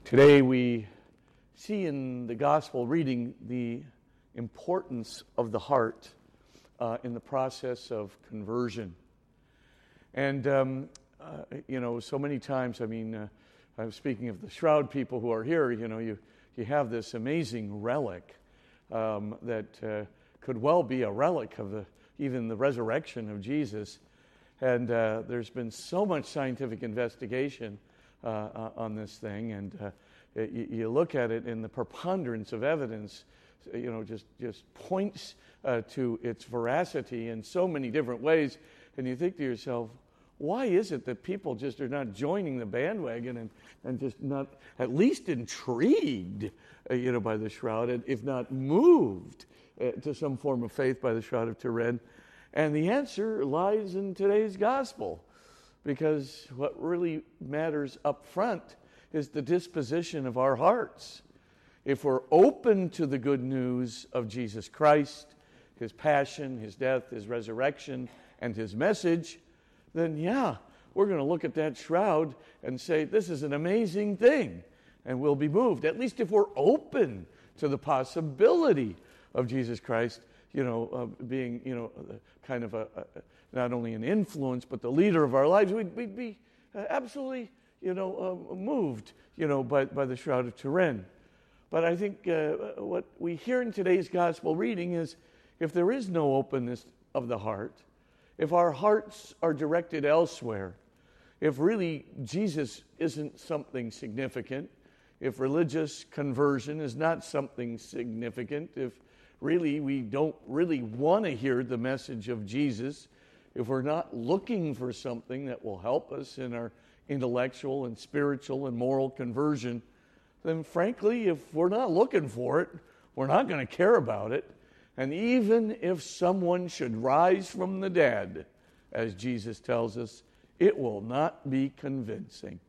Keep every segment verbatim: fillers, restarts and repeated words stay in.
Today we see in the gospel reading the importance of the heart uh, in the process of conversion. And, um, uh, you know, so many times, I mean, uh, I was speaking of the shroud people who are here, you know, you, you have this amazing relic um, that uh, could well be a relic of the even the resurrection of Jesus. And uh, there's been so much scientific investigation uh, on this thing, and uh, you, you look at it, and the preponderance of evidence, you know, just just points uh, to its veracity in so many different ways. And you think to yourself, why is it that people just are not joining the bandwagon and, and just not at least intrigued, uh, you know, by the shroud, if not moved uh, to some form of faith by the Shroud of Turin? And the answer lies in today's gospel, because what really matters up front is the disposition of our hearts. If we're open to the good news of Jesus Christ, his passion, his death, his resurrection, and his message, then yeah, we're going to look at that shroud and say, this is an amazing thing, and we'll be moved, at least if we're open to the possibility of Jesus Christ, you know, uh, being, you know, uh, kind of a, a, not only an influence, but the leader of our lives. We'd, we'd be uh, absolutely, you know, uh, moved, you know, by, by the Shroud of Turin. But I think uh, what we hear in today's gospel reading is, if there is no openness of the heart, if our hearts are directed elsewhere, if really Jesus isn't something significant, if religious conversion is not something significant, if really we don't really want to hear the message of Jesus, if we're not looking for something that will help us in our intellectual and spiritual and moral conversion, then frankly, if we're not looking for it, we're not going to care about it. And even if someone should rise from the dead, as Jesus tells us, it will not be convincing.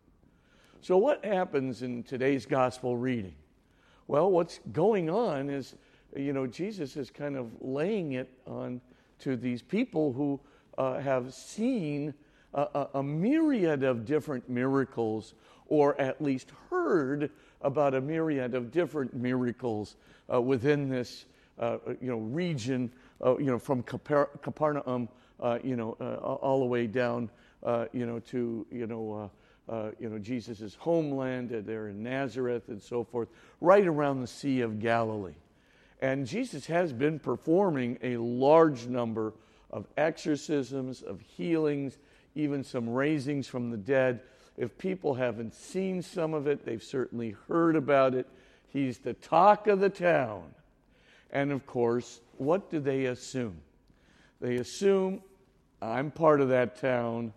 So what happens in today's gospel reading? Well, what's going on is, you know, Jesus is kind of laying it on to these people who uh, have seen a, a, a myriad of different miracles, or at least heard about a myriad of different miracles uh, within this, uh, you know, region, uh, you know, from Capar- Capernaum, uh, you know, uh, all the way down, uh, you know, to, you know, uh, uh, you know, Jesus' homeland. Uh, there in Nazareth and so forth, right around the Sea of Galilee. And Jesus has been performing a large number of exorcisms, of healings, even some raisings from the dead. If people haven't seen some of it, they've certainly heard about it. He's the talk of the town. And of course, what do they assume? They assume, I'm part of that town.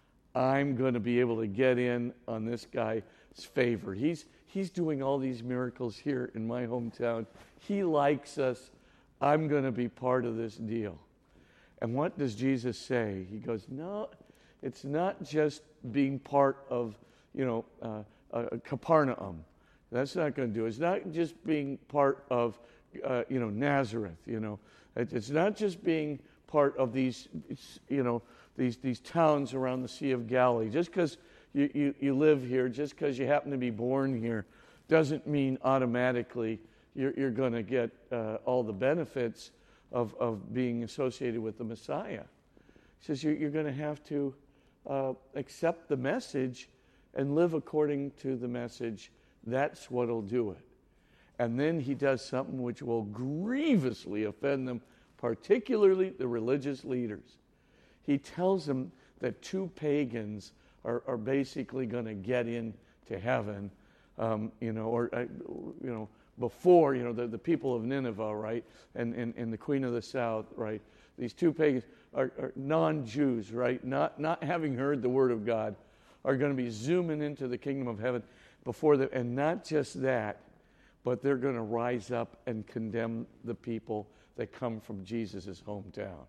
I'm going to be able to get in on this guy's favor. He's He's doing all these miracles here in my hometown. He likes us. I'm going to be part of this deal. And what does Jesus say? He goes, no, it's not just being part of, you know, uh, uh, Capernaum. That's not going to do it. It's not just being part of, uh, you know, Nazareth, you know. It's not just being part of these, you know, these, these towns around the Sea of Galilee. Just because You, you, you live here, just because you happen to be born here, doesn't mean automatically you're, you're going to get uh, all the benefits of, of being associated with the Messiah. He says you're, you're going to have to uh, accept the message and live according to the message. That's what'll do it. And then he does something which will grievously offend them, particularly the religious leaders. He tells them that two pagans Are, are basically going to get into heaven, um, you know, or, uh, you know, before, you know, the, the people of Nineveh, right, and, and, and the Queen of the South, right, these two pagans are, are non-Jews, right, not, not having heard the word of God, are going to be zooming into the kingdom of heaven before the, and not just that, but they're going to rise up and condemn the people that come from Jesus' hometown.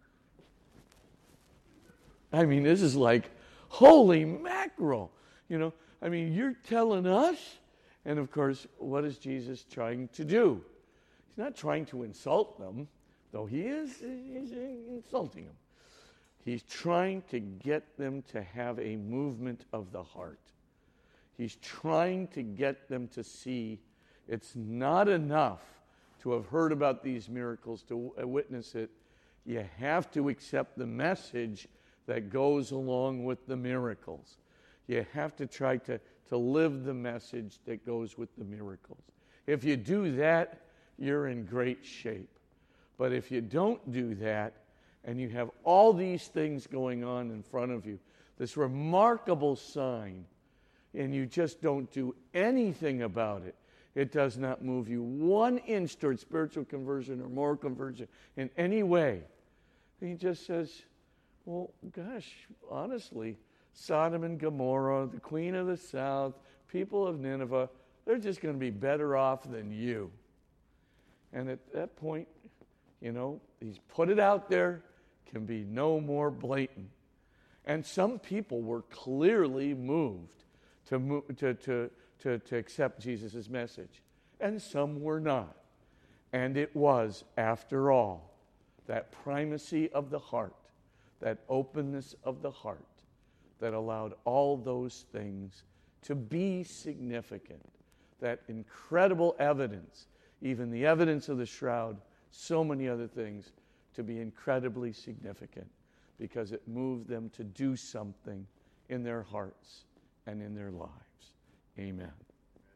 I mean, this is like, holy mackerel, you know, I mean, you're telling us, and of course, what is Jesus trying to do? He's not trying to insult them, though he is he's insulting them. He's trying to get them to have a movement of the heart. He's trying to get them to see it's not enough to have heard about these miracles, to witness it. You have to accept the message that goes along with the miracles. You have to try to, to live the message that goes with the miracles. If you do that, you're in great shape. But if you don't do that, and you have all these things going on in front of you, this remarkable sign, and you just don't do anything about it, it does not move you one inch towards spiritual conversion or moral conversion in any way. He just says, well, gosh, honestly, Sodom and Gomorrah, the queen of the south, people of Nineveh, they're just going to be better off than you. And at that point, you know, he's put it out there, can be no more blatant. And some people were clearly moved to move, to, to, to, to accept Jesus' message, and some were not. And it was, after all, that primacy of the heart, that openness of the heart, that allowed all those things to be significant. That incredible evidence, even the evidence of the shroud, so many other things, to be incredibly significant because it moved them to do something in their hearts and in their lives. Amen.